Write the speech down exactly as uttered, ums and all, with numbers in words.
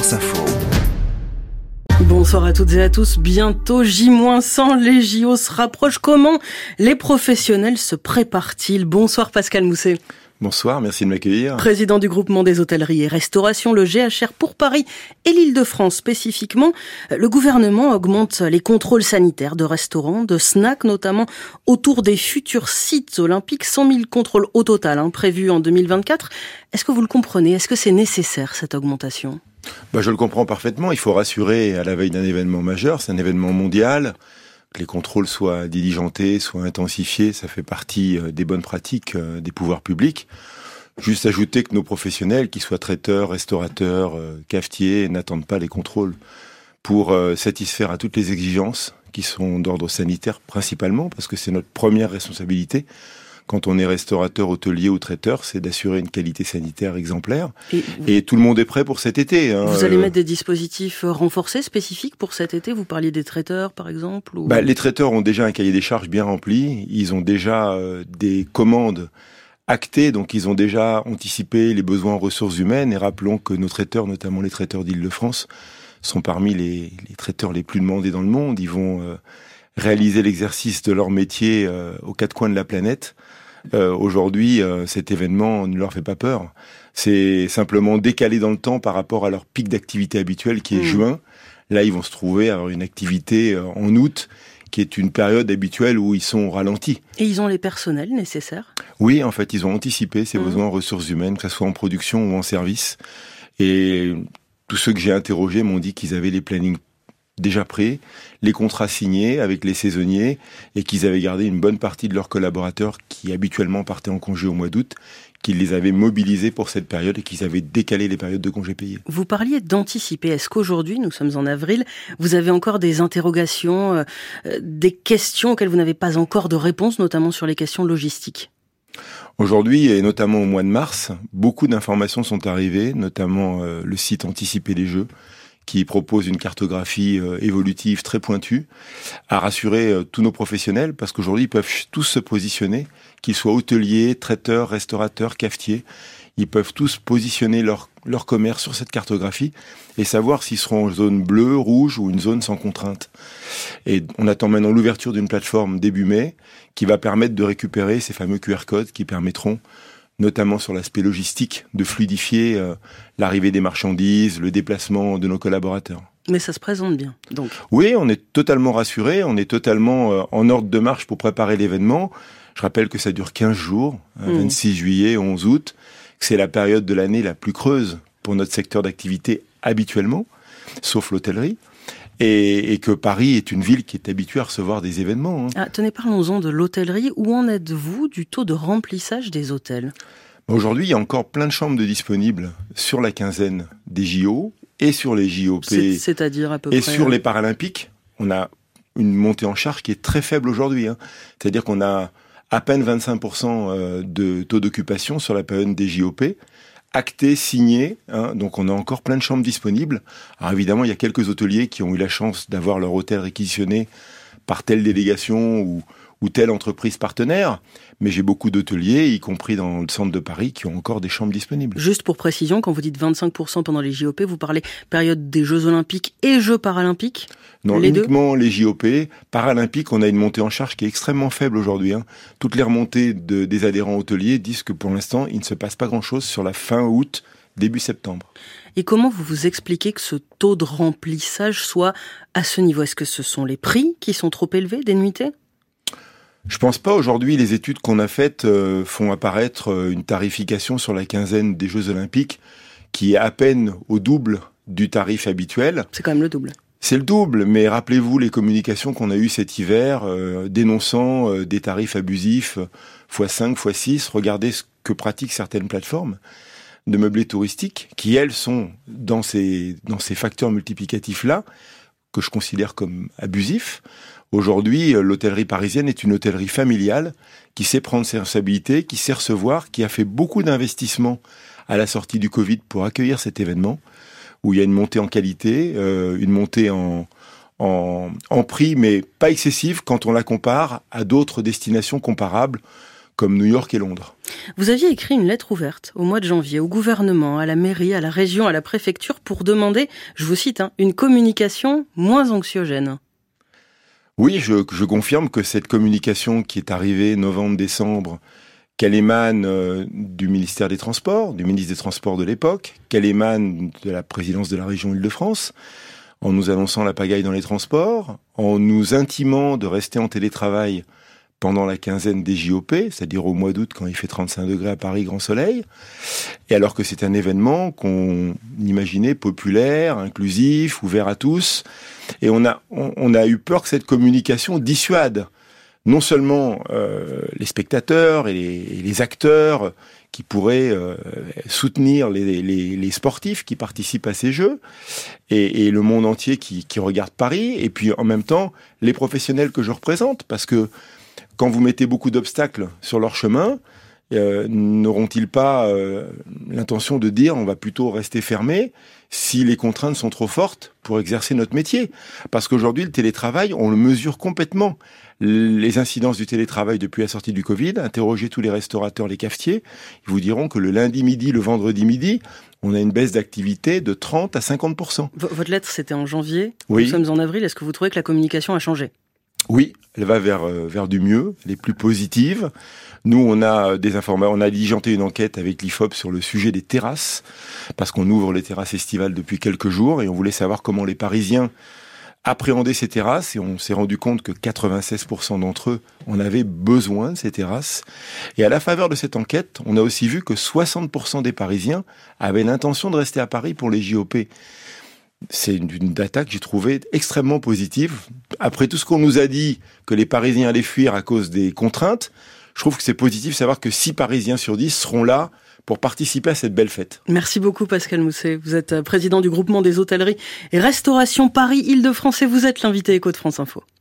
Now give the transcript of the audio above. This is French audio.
France Info. Bonsoir à toutes et à tous. Bientôt J cent, les J O se rapprochent. Comment les professionnels se préparent-ils? Bonsoir Pascal Mousset. Bonsoir, merci de m'accueillir. Président du groupement des hôtelleries et restaurations, le G H R pour Paris et l'Île-de-France spécifiquement. Le gouvernement augmente les contrôles sanitaires de restaurants, de snacks, notamment autour des futurs sites olympiques. cent mille contrôles au total hein, prévus en deux mille vingt-quatre. Est-ce que vous le comprenez? Est-ce que c'est nécessaire cette augmentation? Bah, je le comprends parfaitement. Il faut rassurer à la veille d'un événement majeur. C'est un événement mondial. Que les contrôles soient diligentés, soient intensifiés, ça fait partie des bonnes pratiques des pouvoirs publics. Juste ajouter que nos professionnels, qu'ils soient traiteurs, restaurateurs, cafetiers, n'attendent pas les contrôles pour satisfaire à toutes les exigences qui sont d'ordre sanitaire principalement, parce que c'est notre première responsabilité. Quand on est restaurateur, hôtelier ou traiteur, c'est d'assurer une qualité sanitaire exemplaire. Et, et tout le monde est prêt pour cet été. Hein. Vous allez mettre des dispositifs renforcés, spécifiques pour cet été? Vous parliez des traiteurs, par exemple ou... bah, Les traiteurs ont déjà un cahier des charges bien rempli. Ils ont déjà euh, des commandes actées, donc ils ont déjà anticipé les besoins en ressources humaines. Et rappelons que nos traiteurs, notamment les traiteurs d'Île-de-France, sont parmi les, les traiteurs les plus demandés dans le monde. Ils vont euh, réaliser l'exercice de leur métier euh, aux quatre coins de la planète. Euh, aujourd'hui, euh, cet événement ne leur fait pas peur. C'est simplement décalé dans le temps par rapport à leur pic d'activité habituel qui est mmh. juin. Là, ils vont se trouver à avoir une activité euh, en août, qui est une période habituelle où ils sont ralentis. Et ils ont les personnels nécessaires? Oui, en fait, ils ont anticipé ces mmh. besoins en ressources humaines, que ce soit en production ou en service. Et tous ceux que j'ai interrogés m'ont dit qu'ils avaient les plannings déjà prêts, les contrats signés avec les saisonniers et qu'ils avaient gardé une bonne partie de leurs collaborateurs qui habituellement partaient en congé au mois d'août, qu'ils les avaient mobilisés pour cette période et qu'ils avaient décalé les périodes de congés payés. Vous parliez d'anticiper. Est-ce qu'aujourd'hui, nous sommes en avril, vous avez encore des interrogations, euh, des questions auxquelles vous n'avez pas encore de réponse, notamment sur les questions logistiques? Aujourd'hui, et notamment au mois de mars, beaucoup d'informations sont arrivées, notamment euh, le site Anticiper les Jeux, qui propose une cartographie euh, évolutive très pointue, à rassurer euh, tous nos professionnels, parce qu'aujourd'hui, ils peuvent tous se positionner, qu'ils soient hôteliers, traiteurs, restaurateurs, cafetiers, ils peuvent tous positionner leur, leur commerce sur cette cartographie et savoir s'ils seront en zone bleue, rouge ou une zone sans contrainte. Et on attend maintenant l'ouverture d'une plateforme début mai, qui va permettre de récupérer ces fameux Q R codes qui permettront notamment sur l'aspect logistique, de fluidifier euh, l'arrivée des marchandises, le déplacement de nos collaborateurs. Mais ça se présente bien, donc. Oui, on est totalement rassurés, on est totalement euh, en ordre de marche pour préparer l'événement. Je rappelle que ça dure quinze jours, hein, mmh. vingt-six juillet, onze août, que c'est la période de l'année la plus creuse pour notre secteur d'activité habituellement, sauf l'hôtellerie. Et, et que Paris est une ville qui est habituée à recevoir des événements. Hein. Ah, tenez, parlons-en de l'hôtellerie. Où en êtes-vous du taux de remplissage des hôtels? Aujourd'hui, il y a encore plein de chambres de disponibles sur la quinzaine des J O et sur les J O P. C'est, c'est-à-dire à peu et près. Et sur les Paralympiques, on a une montée en charge qui est très faible aujourd'hui. Hein. C'est-à-dire qu'on a à peine vingt-cinq pour cent de taux d'occupation sur la période des J O P. Acté, signé, hein, donc on a encore plein de chambres disponibles. Alors évidemment, il y a quelques hôteliers qui ont eu la chance d'avoir leur hôtel réquisitionné par telle délégation ou, ou telle entreprise partenaire, mais j'ai beaucoup d'hôteliers, y compris dans le centre de Paris, qui ont encore des chambres disponibles. Juste pour précision, quand vous dites vingt-cinq pour cent pendant les J O P, vous parlez période des Jeux Olympiques et Jeux Paralympiques? Non, les uniquement deux les J O P. Paralympiques, on a une montée en charge qui est extrêmement faible aujourd'hui. Hein. Toutes les remontées de, des adhérents hôteliers disent que pour l'instant, il ne se passe pas grand-chose sur la fin août, début septembre. Et comment vous vous expliquez que ce taux de remplissage soit à ce niveau? Est-ce que ce sont les prix qui sont trop élevés des nuitées? Je pense pas. Aujourd'hui, les études qu'on a faites euh, font apparaître euh, une tarification sur la quinzaine des Jeux Olympiques qui est à peine au double du tarif habituel. C'est quand même le double. C'est le double, mais rappelez-vous les communications qu'on a eues cet hiver, euh, dénonçant euh, des tarifs abusifs euh, fois cinq, fois six. Regardez ce que pratiquent certaines plateformes de meublés touristiques, qui elles sont dans ces, dans ces facteurs multiplicatifs-là, que je considère comme abusifs. Aujourd'hui, l'hôtellerie parisienne est une hôtellerie familiale qui sait prendre ses responsabilités, qui sait recevoir, qui a fait beaucoup d'investissements à la sortie du Covid pour accueillir cet événement, où il y a une montée en qualité, euh, une montée en, en, en prix, mais pas excessive quand on la compare à d'autres destinations comparables, comme New York et Londres. Vous aviez écrit une lettre ouverte au mois de janvier au gouvernement, à la mairie, à la région, à la préfecture pour demander, je vous cite, hein, une communication moins anxiogène. Oui, je, je confirme que cette communication qui est arrivée novembre-décembre, qu'elle émane euh, du ministère des Transports, du ministre des Transports de l'époque, qu'elle émane de la présidence de la région Île-de-France, en nous annonçant la pagaille dans les transports, en nous intimant de rester en télétravail pendant la quinzaine des J O P, c'est-à-dire au mois d'août quand il fait trente-cinq degrés à Paris, grand soleil, et alors que c'est un événement qu'on imaginait populaire, inclusif, ouvert à tous, et on a, on, on a eu peur que cette communication dissuade non seulement euh, les spectateurs et les, et les acteurs qui pourraient euh, soutenir les, les, les sportifs qui participent à ces Jeux, et, et le monde entier qui, qui regarde Paris, et puis en même temps les professionnels que je représente, parce que quand vous mettez beaucoup d'obstacles sur leur chemin, euh, n'auront-ils pas euh, l'intention de dire on va plutôt rester fermé si les contraintes sont trop fortes pour exercer notre métier? Parce qu'aujourd'hui, le télétravail, on le mesure complètement. Les incidences du télétravail depuis la sortie du Covid, interrogez tous les restaurateurs, les cafetiers, ils vous diront que le lundi midi, le vendredi midi, on a une baisse d'activité de trente à cinquante pour cent. V- votre lettre, c'était en janvier. Oui. Nous sommes en avril. Est-ce que vous trouvez que la communication a changé ? Oui, elle va vers euh, vers du mieux, elle est plus positive. Nous, on a des informations, on a diligenté une enquête avec l'I F O P sur le sujet des terrasses, parce qu'on ouvre les terrasses estivales depuis quelques jours et on voulait savoir comment les Parisiens appréhendaient ces terrasses, et on s'est rendu compte que quatre-vingt-seize pour cent d'entre eux en avaient besoin de ces terrasses. Et à la faveur de cette enquête, on a aussi vu que soixante pour cent des Parisiens avaient l'intention de rester à Paris pour les J O P. C'est une, une data que j'ai trouvée extrêmement positive. Après tout ce qu'on nous a dit que les Parisiens allaient fuir à cause des contraintes, je trouve que c'est positif de savoir que six Parisiens sur dix seront là pour participer à cette belle fête. Merci beaucoup Pascal Mousset. Vous êtes président du groupement des hôtelleries et restaurations Paris-Île-de-France et vous êtes l'invité Éco de France Info.